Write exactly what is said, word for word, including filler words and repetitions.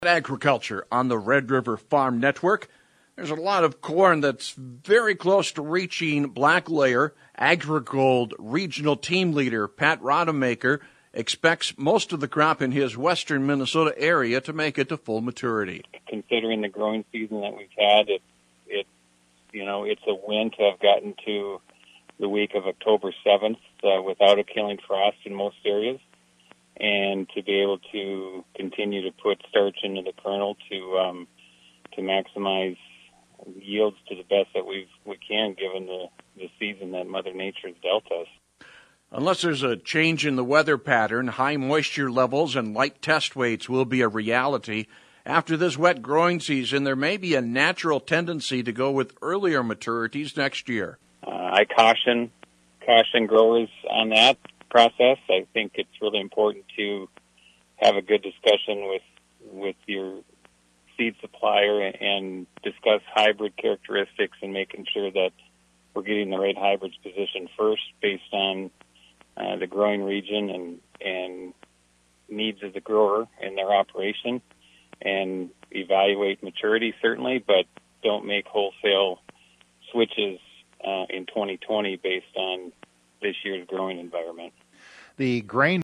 Agriculture on the Red River Farm Network. There's a lot of corn that's very close to reaching black layer. AgriGold regional team leader Pat Rodemaker expects most of the crop in his western Minnesota area to make it to full maturity. Considering the growing season that we've had, it, it, you know, it's a win to have gotten to the week of October seventh uh, without a killing frost in most areas, and to be able to continue to put starch into the kernel to um, to maximize yields to the best that we we can, given the, the season that Mother Nature has dealt us. Unless there's a change in the weather pattern, high moisture levels and light test weights will be a reality. After this wet growing season, there may be a natural tendency to go with earlier maturities next year. Uh, I caution caution growers on that process. I think it's really important to have a good discussion with with your seed supplier and discuss hybrid characteristics and making sure that we're getting the right hybrids positioned first based on uh, the growing region and, and needs of the grower and their operation, and evaluate maturity certainly, but don't make wholesale switches uh, in twenty twenty based on this year's growing environment. The grain